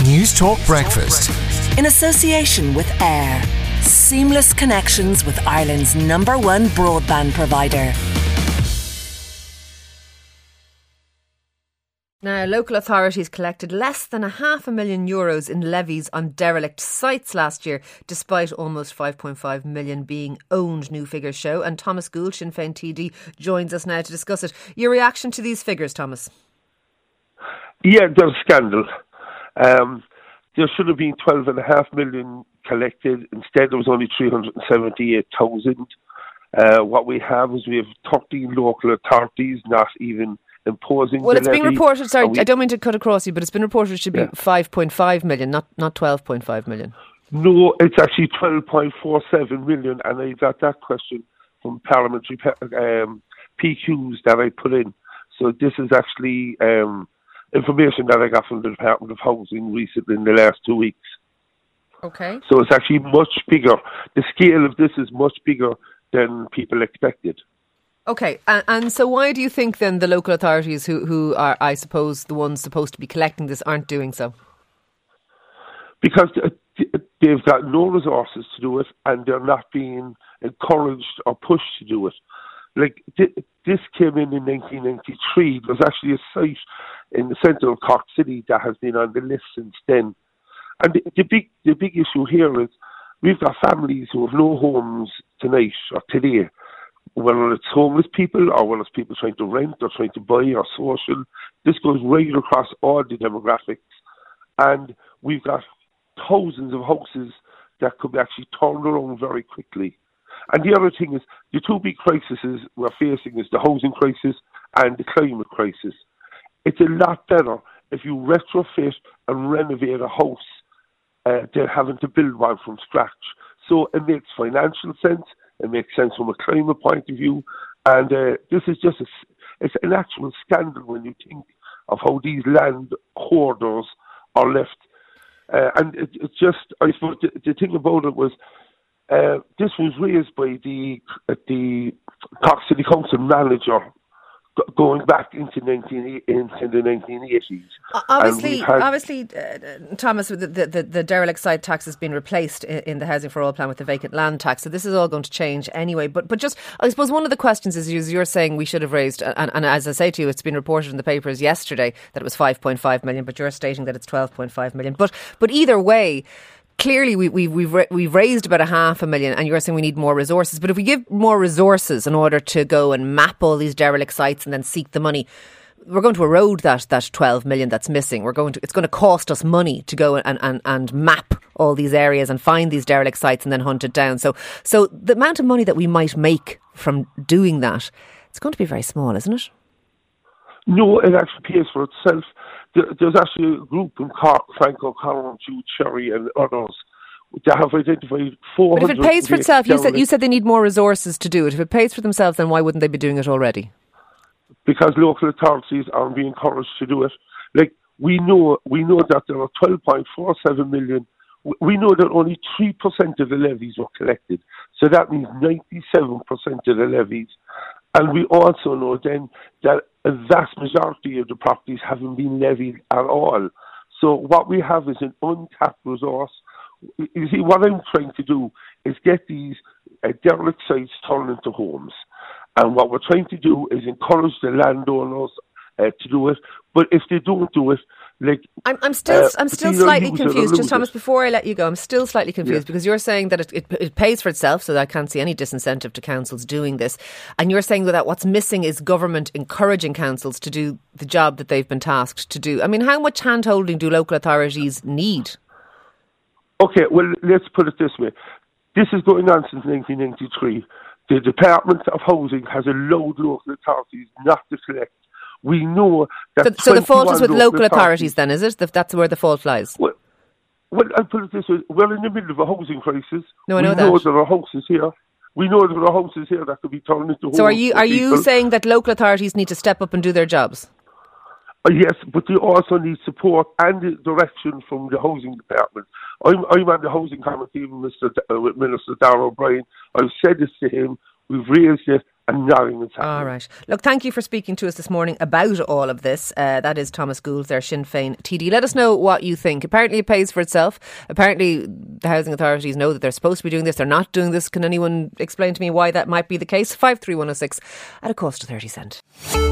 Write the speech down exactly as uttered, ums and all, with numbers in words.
News Talk Breakfast. In association with Air. Seamless connections with Ireland's number one broadband provider. Now, local authorities collected less than a half a million euros in levies on derelict sites last year, despite almost five point five million being owned, new figures show. And Thomas Gould, Sinn Féin T D, joins us now to discuss it. Your reaction to these figures, Thomas? Yeah, they're a scandal. Um, there should have been twelve and a half million collected. Instead, there was only three hundred seventy-eight thousand. Uh, what we have is we have thirteen local authorities, not even imposing well, the it's been levy. reported, sorry, we, I don't mean to cut across you, but it's been reported it should be yeah. five point five million, not not twelve point five million. No, it's actually twelve point four seven million, and I got that question from parliamentary um, P Qs that I put in. So this is actually um, information that I got from the Department of Housing recently in the last two weeks. Okay. So it's actually much bigger. The scale of this is much bigger than people expected. Okay, and, and so why do you think then the local authorities who, who are, I suppose, the ones supposed to be collecting this aren't doing so? Because they've got no resources to do it and they're not being encouraged or pushed to do it. Like, this came in in nineteen ninety-three. There's actually a site in the centre of Cork City that has been on the list since then. And the, the big the big issue here is we've got families who have no homes tonight or today. Whether it's homeless people or whether it's people trying to rent or trying to buy or social, this goes right across all the demographics. And we've got thousands of houses that could be actually turned around very quickly. And the other thing is, the two big crises we're facing is the housing crisis and the climate crisis. It's a lot better if you retrofit and renovate a house uh, than having to build one from scratch. So it makes financial sense. It makes sense from a climate point of view, and uh, this is just a, it's an actual scandal when you think of how these land hoarders are left. Uh, and it, it's just, I suppose, the, the thing about it was, uh, this was raised by the uh, the Cork City Council manager going back into nineteen into the nineteen eighties. Obviously, had, obviously, uh, Thomas, the, the the derelict site tax has been replaced in, in the Housing for All plan with the vacant land tax. So this is all going to change anyway. But but just, I suppose one of the questions is, you're saying we should have raised, and, and as I say to you, it's been reported in the papers yesterday that it was five point five million, but you're stating that it's twelve point five million. But but either way, clearly, we, we, we've we've raised about a half a million, and you're saying we need more resources. But if we give more resources in order to go and map all these derelict sites and then seek the money, we're going to erode that that twelve million that's missing. We're going to it's going to cost us money to go and, and, and map all these areas and find these derelict sites and then hunt it down. So so the amount of money that we might make from doing that, it's going to be very small, isn't it? No, it actually pays for itself. There's actually a group in Cork, Frank O'Connor, Jude Cherry and others, that have identified four hundred. But if it pays for itself, you said, you said they need more resources to do it. If it pays for themselves, then why wouldn't they be doing it already? Because local authorities aren't being encouraged to do it. Like, we know we know that there are twelve point four seven million. We know that only three percent of the levies were collected. So that means ninety-seven percent of the levies. And we also know then that a vast majority of the properties haven't been levied at all. So what we have is an untapped resource. You see, what I'm trying to do is get these uh, derelict sites turned into homes. And what we're trying to do is encourage the landowners uh, to do it. But if they don't do it, like I'm, I'm still, uh, I'm still slightly confused. Just Thomas, before I let you go, I'm still slightly confused yeah. because you're saying that it, it, it pays for itself, so that I can't see any disincentive to councils doing this. And you're saying that what's missing is government encouraging councils to do the job that they've been tasked to do. I mean, how much hand-holding do local authorities need? Okay, well, let's put it this way. This is going on since nineteen ninety-three. The Department of Housing has allowed local authorities not to collect. We know that. So, so the fault is with local authorities, authorities, then, is it? That's where the fault lies. Well, well, I'll put it this way: we're in the middle of a housing crisis. No, I know we that. know there are houses here. We know there are houses here that could be turned into homes. So, are you are people. you saying that local authorities need to step up and do their jobs? Uh, yes, but they also need support and direction from the housing department. I'm, I'm on the housing committee with, Mister D- uh, with Minister Darragh O'Brien. I've said this to him. We've raised it, and nothing is happening. All right. Look, thank you for speaking to us this morning about all of this. Uh, that is Thomas Gould, their Sinn Féin T D. Let us know what you think. Apparently it pays for itself. Apparently the housing authorities know that they're supposed to be doing this. They're not doing this. Can anyone explain to me why that might be the case? five three one oh six at a cost of thirty cent.